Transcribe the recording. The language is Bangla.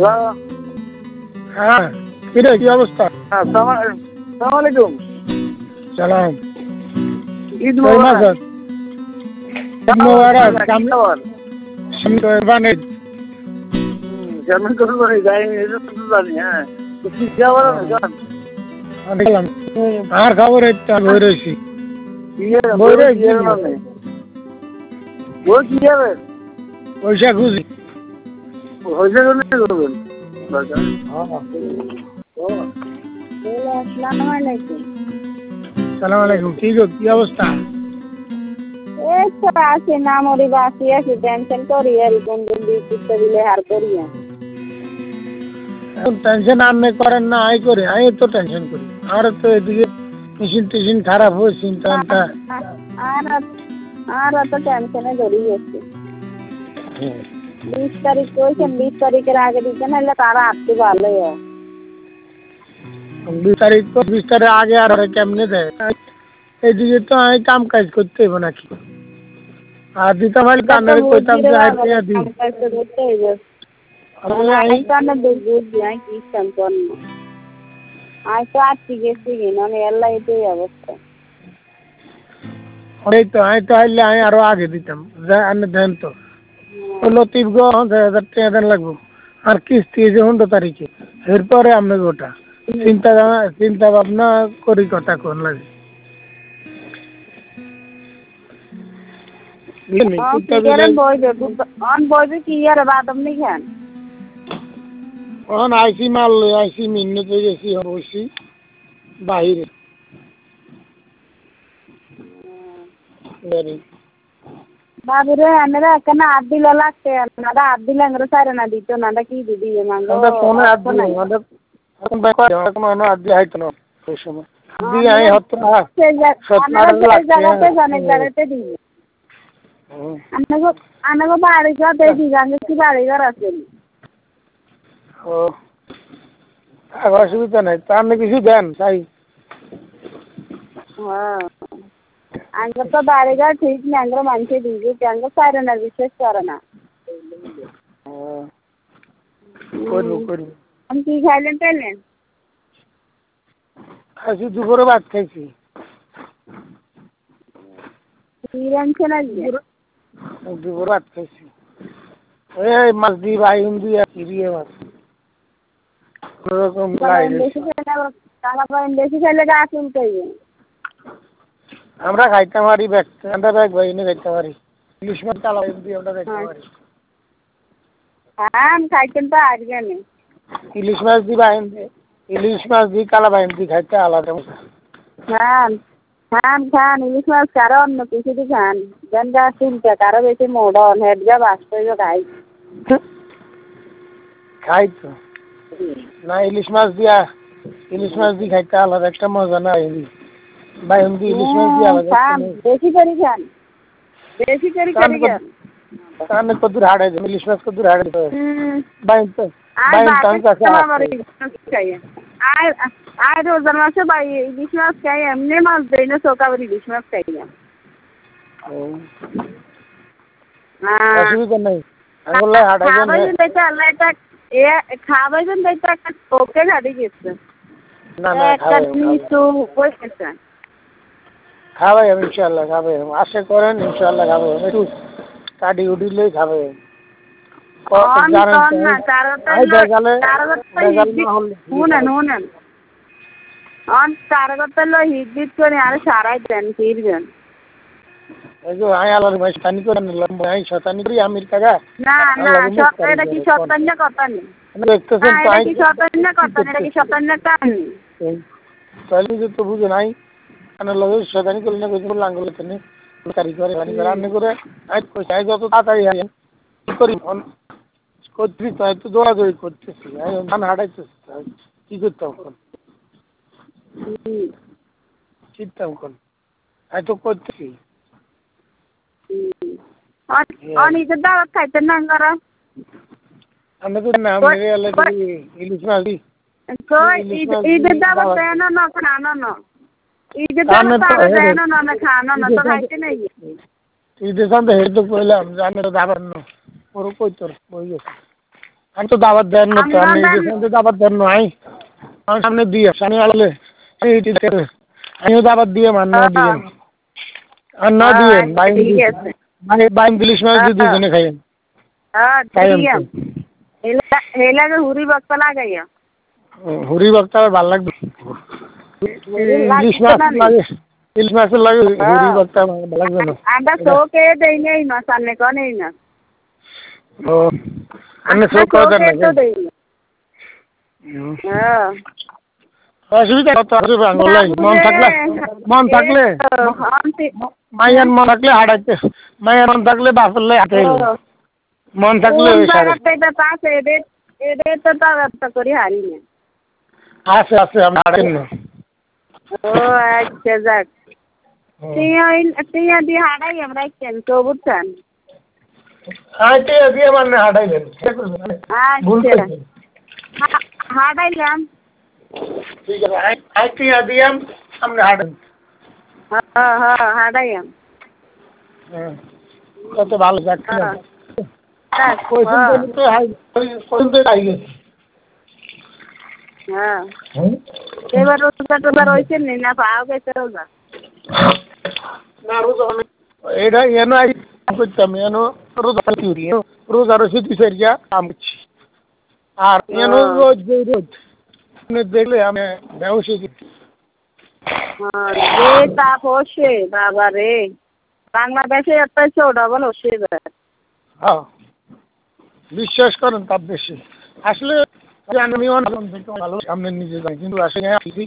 হ্যাঁ, কিরে কি অবস্থা? আসসালামু আলাইকুম। সালাম। ঈদ কই মোবারক। মাছ? ঈদ মোবারক। কি খবর? সামনে জার্মান কথা বলি যাইনি, এটা তো জানি। হ্যাঁ, তো কি খবর না জান? দেখলাম আর খবর এই তো বই রয়েছি। বই কি হবে? বই কি হবে? পয়সা খুঁজি। হয়েছে কোনে করবেন? আসসালামু আলাইকুম। সালাম আলাইকুম। কি গো কি অবস্থা? এই তো আছি না মরি বাসি আছি, টেনশন করি আর কোন দিন দিতে দিলে হার করি। এখন টেনশন আপনি করেন না, আই করে আই তো টেনশন করি। আর তো এদিকে মেশিন টেশিন খারাপ হয়ে চিন্তা আর অত টেনশনে ধরে গেছে। 20 তারিখ কইছেন, 20 তারিখের আগে দিতে নাহলে তারা আসতে ভালো হয়। 20 তারিখ আগে আর কেমনে দেয়? এইদিকে তো আমি কাম কাজ করতে হইব নাকি? আর দিতাম আমি কানের কইতাম যে আইতে দি। এই তো আমি তো আইলে আমি আরো আগে দিতাম। আপনি দেন তো লতিফ গো 1000 টাকা দেন লাগবো। আর কিস্তি যে 15 তারিখে, এরপরে আপনি গোটা চিন্তা ভাবনা করি কথা কোন লাগে। এখন আইসি মাল লই আইসি মিন্নতে গেছি বসি বাহিরে। বাবুরে আমরা এখানে 8 দিল লাগছে, আমরা 8 দিলে আমরা সারে না দিত না, কি দিদি মাঙ্গো আমরা ফোনে আদ দিই আমাদের এখন ব্যাপার এখন অন্য আদ দিয়ে আইতো না ওই সময় দিয়ে আই হতো না 17 লাখ জায়গাতে জানে জায়গাতে দিই। আনাগো বাড়ি ঘর দেই দিগাঙ্গে কি বাড়ি ঘর আছে। ও অসুবিধা নাই, তা আপনি কিছু দেন তাই। হ্যাঁ, আঙ্গুর তো বাড়ি ঘর ঠিক নেই, আঙ্গুর মানুষে দিই আঙ্গুর সারে না, বিশেষ করে না। করবো আমি কি খাইলেন পেলেন? খাইছি দুপুরে ভাত খাইছি। কি রাঁধছেন আজকে? দুপুরে ভাত খাইছি এই মাছ দিয়ে বাইন দিয়ে চিরিয়ে মাছ কোনোরকম বেশি খাইলে গা চুলকাইবে। আমরা খাইতে পারি আমরা ব্যাগ বাইনে খাইতে পারি। ইলিশ মাছ কালা বাইন দিয়ে আমরা খাইতে পারি। হ্যাঁ খাইতেন তো আজকে নেই। ইলিশ মাছ দিয়ে বাইন দিয়ে ইলিশ মাছ দিয়ে কালা বাইন দিয়ে খাইতে আলাদা মজা। খান খান খান ইলিশ মাছ কারো অন্য কিছু দিয়ে খান, যেন গা চুলকা কারো বেশি মোড়ন হেড যা বাঁচতে খাই। খাই তো না ইলিশ মাছ দিয়ে খাইতে আলাদা একটা মজা না বাইন দিয়ে ইলিশ মাছ দিয়ে আলাদা খান বেশি করে খান, বেশি করে খান। কানে কদুর হাড়ে ইলিশ মাছ কদুর হাড়ে বাইন তো আর রোজার মাসে ভাই ইলিশ মাছ খাই, এমনি মাছ দেয় না, চোখাবার ইলিশ মাছ খাই না। অসুবিধা নেই খাবাইছেন দেখতে একটা ওকে ঘাটে গেছে খাবে ইনশাল্লাহ খাবে আশা করেন ইনশাল্লাহ খাবে একটু কাটি উঠিলেই খাবে। সারাই দেন ফিরবেন শতানি করি আমির কাকা না না এটা কি শতান্য কথা নেই, কি শতান্য কথা নেই, এটা কি শতান্য কান তাহলে যে তো বুঝে নাই লগে শতানি করলে না কইতে লাঙ্গল তেনে কারিগরে রান্না করে আজ পয়সা যত তাড়াতাড়ি আসেন কি করি করতেছি তো একটু দৌড়াদৌড়ি করতেছি ধান হাঁটাইতেছি কি করতাম এখন চিন্তাম এখন আমি তো করতেছি নিজের দাওয়াত খাইতেন না করা আমি তো না ইলিশ মাছ দি ঈদের দাওয়াত দেয় না না খানো না ঈদের দাওয়াত দেয় না না খানো না তো খাইতে নাই ঈদের সামনে হেড তো কইলাম জানে তো দাবার না ওর কই তোর বই গেছে আমি তো দাবাত দেন না তো আমি দাবাত দেন নাই আমার সামনে দিয়ে আমি আলে আমিও দাবাত দিয়ে মান্য দিয়ে আর না দিয়ে ঠিক আছে বাইম দিলিশ মাছ দিয়ে দুজনে খাইয়েন ঠিক আছে হেলাকে হুরি বক্তা লাগাইয়া হুরি বক্তা ভাল লাগবে ইলিশ মাছ লাগে ইলিশ মাছ লাগে হুরি বক্তা ভাল লাগবে না আমরা শোকে দেই নেই মাছ আনলে কো নেই না ও আমি শোক করে দেন না হ্যাঁ অসুবিধা কত আসবে আঙ্গুলাই মন থাকলে মায়ের মন থাকলে হাঁটাইতে মায়ের মন থাকলে বাপলে হাঁটে মন থাকলে ওই সারে এদের তো ব্যবস্থা করি হারি না আছে আছে আমি হাঁটেন না ও আচ্ছা যাক টিয়া দিয়ে হাঁটাই আমরা কেন তো বুঝছেন টিয়া দিয়ে মানে হাঁটাইলেন হাঁটাইলাম ঠিক আছে টিয়া দিয়ে আমরা হাঁটেন হাঁটাইলাম কত ভালো যাচ্ছে হ্যাঁ এবার রোজা টোজা রয়েছে না পাও গেছে রোজা এটা এনো করতাম এনো রোজা রয়েছে দুই চারিয়া কাম করছি আর এনো রোজ রোজ দেখলে আমি ব্যবসা রে তাপ হচ্ছে বাবা রে বাংলাদেশে এত ডবল হচ্ছে হ্যাঁ বিশ্বাস করেন তাপ বেশি আসলে আমি ভালো সামনে নিজে যাই কিন্তু আসলে